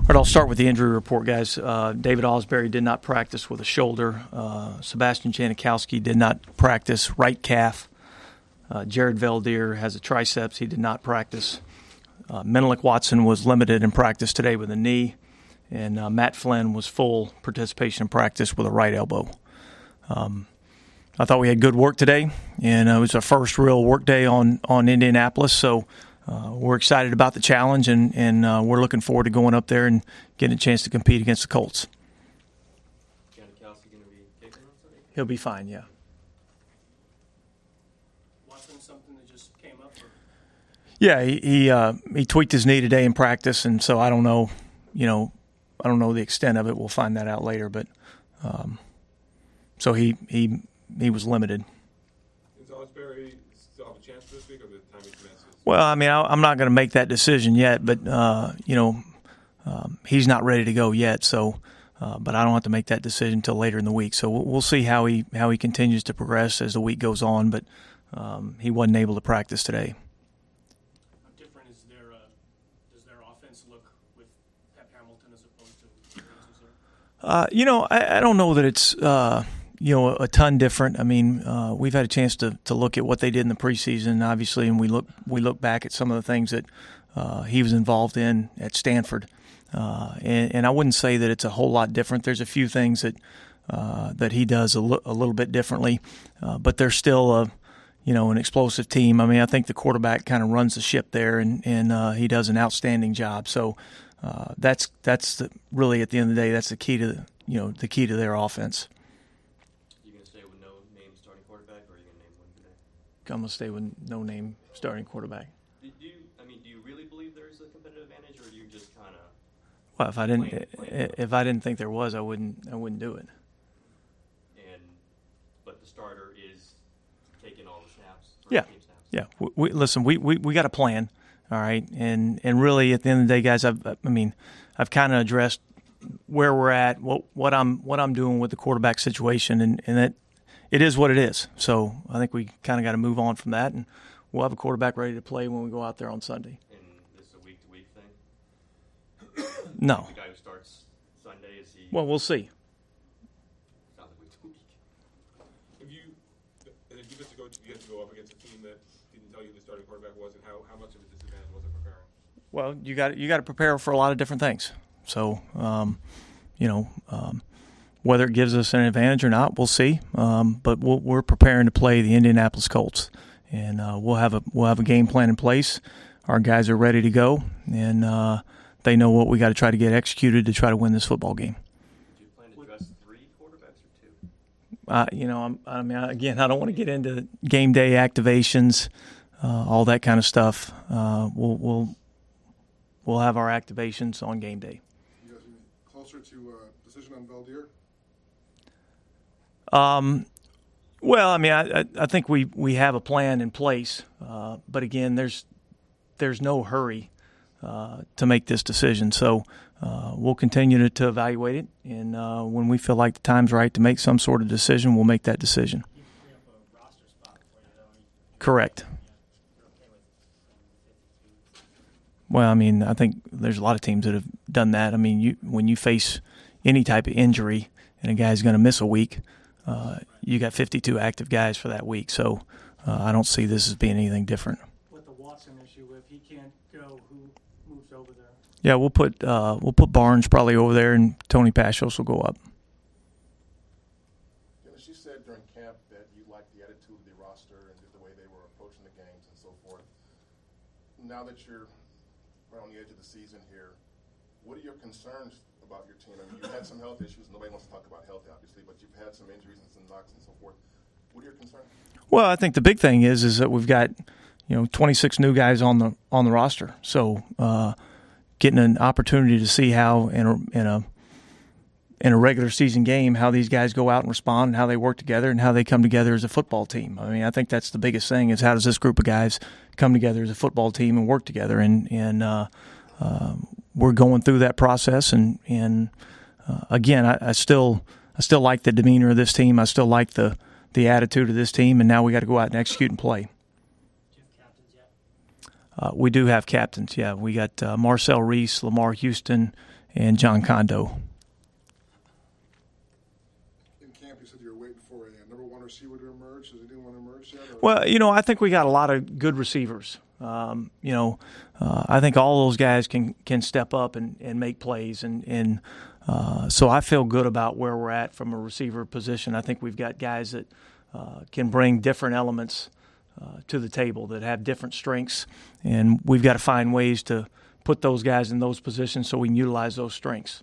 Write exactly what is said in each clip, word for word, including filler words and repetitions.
All right, I'll start with the injury report, guys. Uh, David Osbury did not practice with a shoulder. Uh, Sebastian Janikowski did not practice right calf. Uh, Jared Valdir has a triceps. He did not practice. Uh, Menelik Watson was limited in practice today with a knee. And uh, Matt Flynn was full participation in practice with a right elbow. Um, I thought we had good work today, and uh, it was our first real work day on, on Indianapolis, so uh, we're excited about the challenge, and, and uh, we're looking forward to going up there and getting a chance to compete against the Colts. Janikowski going to be kicking on Sunday? He'll be fine, yeah. Watson, something that just came up? Or? Yeah, he he, uh, he tweaked his knee today in practice, and so I don't know, you know, I don't know the extent of it. We'll find that out later, but um, so he he he was limited. Does Osbury still have a chance this week, or the time he commences? Well, I mean, I, I'm not going to make that decision yet, but uh, you know, um, he's not ready to go yet. So, uh, but I don't have to make that decision until later in the week. So we'll, we'll see how he how he continues to progress as the week goes on. But um, he wasn't able to practice today. How different is their uh, does their offense look with Pep Hamilton as opposed to? Uh, you know, I, I don't know that it's uh, you know a ton different. I mean, uh, we've had a chance to, to look at what they did in the preseason, obviously, and we look we look back at some of the things that uh, he was involved in at Stanford, uh, and, and I wouldn't say that it's a whole lot different. There's a few things that uh, that he does a, l- a little bit differently, uh, but they're still a you know an explosive team. I mean, I think the quarterback kind of runs the ship there, and and uh, he does an outstanding job. So. Uh, that's that's the, really at the end of the day, that's the key to you know the key to their offense. You gonna stay with no name starting quarterback, or are you gonna name one today? I'm gonna stay with no name starting quarterback. Do you? I mean, do you really believe there is a competitive advantage, or do you just kind of? Well, if I didn't Plain- plain if I didn't think there was, I wouldn't I wouldn't do it. And but the starter is taking all the snaps. Yeah. Team snaps. Yeah. We, we, listen, we, we, we got a plan. All right, and and really, at the end of the day, guys, I've, I mean, I've kind of addressed where we're at, what what I'm what I'm doing with the quarterback situation, and and that it is what it is. So I think we kind of got to move on from that, and we'll have a quarterback ready to play when we go out there on Sunday. And this is a week to week thing. No, The guy who starts Sunday is he? well, we'll see. Sounds like week to week. If you and if you get to go, you get to go up against a team that didn't tell you who the starting quarterback was, and how, how much of a disadvantage was it preparing? Well, you got you got to prepare for a lot of different things. So, um, you know, um, whether it gives us an advantage or not, we'll see. Um, but we'll, we're preparing to play the Indianapolis Colts, and uh, we'll have a we'll have a game plan in place. Our guys are ready to go, and uh, they know what we got to try to get executed to try to win this football game. Do you plan to dress three quarterbacks or two? Uh, you know, I'm, I mean, again, I don't want to get into game day activations, uh, all that kind of stuff. Uh, we'll we'll we'll have our activations on game day. You guys are closer to a decision on Valdir? Um, well, I mean, I, I, I think we, we have a plan in place, uh, but again, there's there's no hurry uh, to make this decision. So uh, we'll continue to, to evaluate it, and uh, when we feel like the time's right to make some sort of decision, we'll make that decision. You free up a roster spot for you, though. Correct. You're okay with um, fifty-two. Well, I mean, I think there's a lot of teams that have done that. I mean, you when you face any type of injury and a guy's going to miss a week, uh, you got fifty-two active guys for that week. So uh, I don't see this as being anything different. With the Watson issue, if he can't go, who moves over there? Yeah, we'll put uh, we'll put Barnes probably over there, and Tony Pashos will go up. Dennis, you said during camp that you liked the attitude of the roster and the way they were approaching the games and so forth. Now that you're right on the edge of the season here, what are your concerns about your team? I mean, you've had some health issues. Nobody wants to talk about health, obviously, but you've had some injuries and some knocks and so forth. What are your concerns? Well, I think the big thing is is that we've got you know twenty-six new guys on the on the roster, so uh, getting an opportunity to see how in a in a in a regular season game how these guys go out and respond and how they work together and how they come together as a football team. I mean, I think that's the biggest thing is how does this group of guys come together as a football team and work together, and and uh, uh, we're going through that process, and and uh, again, I, I still I still like the demeanor of this team. I still like the the attitude of this team, and now we got to go out and execute and play. Do you have captains yet? Uh, we do have captains, yeah. We got uh, Marcel Reese, Lamar Houston, and John Kondo. In camp, you said you were waiting for a number one receiver to emerge. Has anyone emerged yet? Or? Well, you know, I think we got a lot of good receivers. Um, you know, uh, I think all those guys can can step up and, and make plays, and and uh, so I feel good about where we're at from a receiver position. I think we've got guys that uh, can bring different elements uh, to the table, that have different strengths, and we've got to find ways to put those guys in those positions so we can utilize those strengths.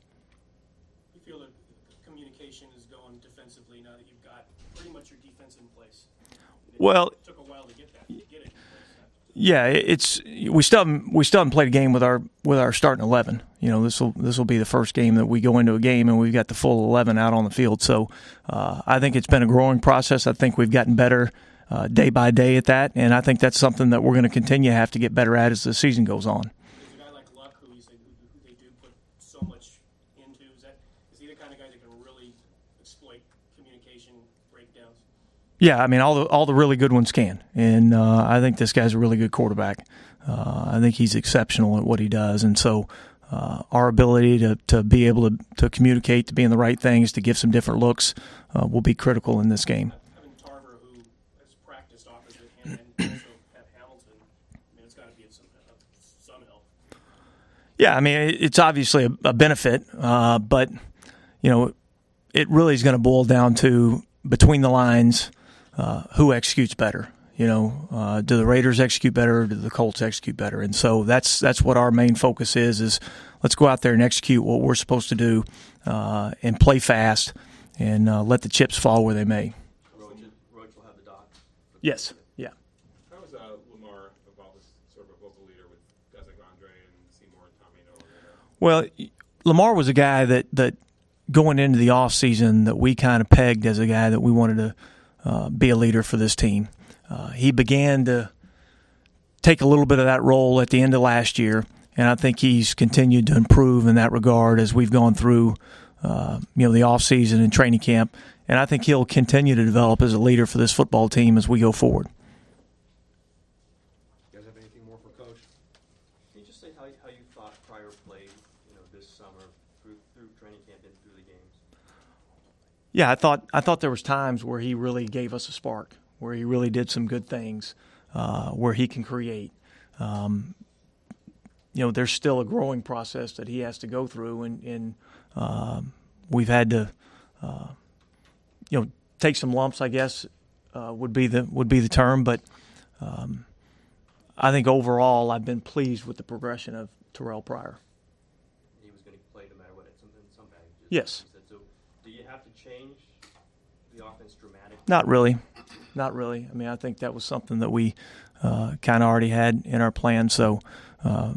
You feel that communication is going defensively now that you've got pretty much your defense in place? It Well, took a while to get that, to get it in place. yeah, it's we still haven't, we still haven't played a game with our with our starting eleven. You know, this will this will be the first game that we go into a game and we've got the full eleven out on the field. So uh, I think it's been a growing process. I think we've gotten better uh, day by day at that, and I think that's something that we're going to continue to have to get better at as the season goes on. There's a guy like Luck who, he's like, who, who they do put so much into. Is that is he the kind of guy that can really exploit communication breakdowns? Yeah, I mean, all the all the really good ones can, and uh, I think this guy's a really good quarterback. Uh, I think he's exceptional at what he does, and so uh, our ability to, to be able to, to communicate, to be in the right things, to give some different looks, uh, will be critical in this game. Having Tarver, who has practiced opposite him, and also Pep Hamilton, I mean, it's got to be some some help. Yeah, I mean, it- it's obviously a, a benefit, uh, but you know, it really is going to boil down to between the lines. Uh, who executes better? You know, uh, do the Raiders execute better, or do the Colts execute better? And so that's that's what our main focus is: is let's go out there and execute what we're supposed to do, uh, and play fast, and uh, let the chips fall where they may. Roach, Roach will have the doc. Yes. Yeah. How is uh, Lamar evolved as sort of a vocal leader with guys like Andre and Seymour and Tommy and all that? Well, Lamar was a guy that that going into the off season that we kind of pegged as a guy that we wanted to uh, be a leader for this team. Uh, he began to take a little bit of that role at the end of last year, and I think he's continued to improve in that regard as we've gone through, uh, you know, the off season and training camp. And I think he'll continue to develop as a leader for this football team as we go forward. You guys have anything more for Coach? Can you just say how, how you thought Pryor played, you know, this summer through, through training camp and through the games? Yeah, I thought I thought there was times where he really gave us a spark, where he really did some good things, uh, where he can create. Um, you know, there's still a growing process that he has to go through, and, and um, we've had to, uh, you know, take some lumps, I guess, uh, would be the would be the term. But um, I think overall, I've been pleased with the progression of Terrell Pryor. He was going to play no matter what at some, in some packages. Yes. He said, so do you have to change the offense dramatically? Not really. Not really. I mean, I think that was something that we uh, kind of already had in our plan. So, uh,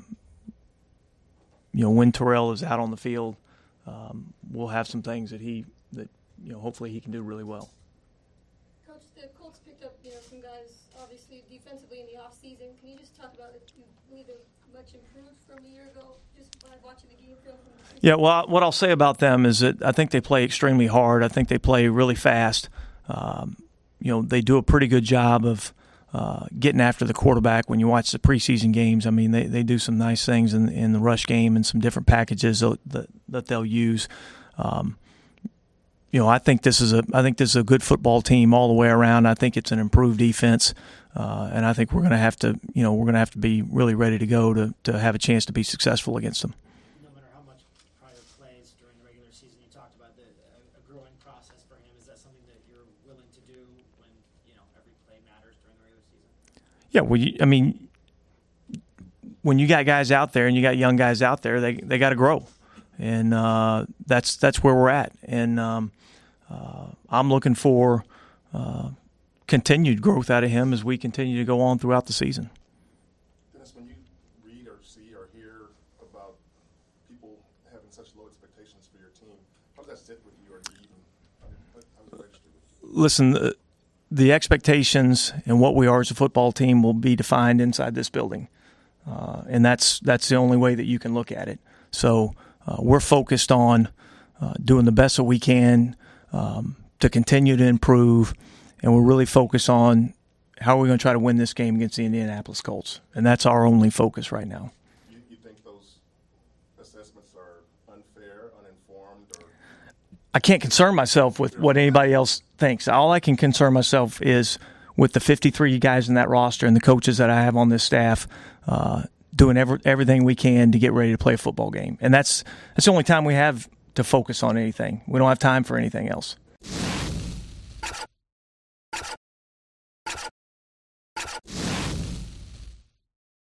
you know, when Terrell is out on the field, um, we'll have some things that he, that, you know, hopefully he can do really well. Coach, the Colts picked up, you know, some guys, obviously, defensively in the offseason. Can you just talk about if you believe they're much improved from a year ago, just by watching the game film? From the Yeah, well, what I'll say about them is that I think they play extremely hard. I think they play really fast. Um, you know, they do a pretty good job of uh, getting after the quarterback when you watch the preseason games. I mean, they, they do some nice things in, in the rush game and some different packages that, that they'll use. Um, you know, I think this is a I think this is a good football team all the way around. I think it's an improved defense, uh, and I think we're going to have to, you know, we're going to have to be really ready to go to, to have a chance to be successful against them. No matter how much Pryor plays during the regular season, you talked about the, a, a growing process for him. Is that something that you're willing to do when, you know, every play matters during the regular season? Yeah, well, you, I mean, when you got guys out there and you got young guys out there, they they got to grow, and uh, that's that's where we're at. And um, uh, I'm looking for uh, continued growth out of him as we continue to go on throughout the season. Dennis, when you read or see or hear about people having such low expectations for your team, how does that sit with you, or do you even, I mean, how does it register with you? Listen, the, the expectations and what we are as a football team will be defined inside this building, uh, and that's that's the only way that you can look at it. So uh, we're focused on uh, doing the best that we can um, to continue to improve, and we're really focused on how are we going to try to win this game against the Indianapolis Colts, and that's our only focus right now. You, you think those assessments are unfair? I can't concern myself with what anybody else thinks. All I can concern myself is with the fifty-three guys in that roster and the coaches that I have on this staff, uh, doing every, everything we can to get ready to play a football game. And that's that's the only time we have to focus on anything. We don't have time for anything else.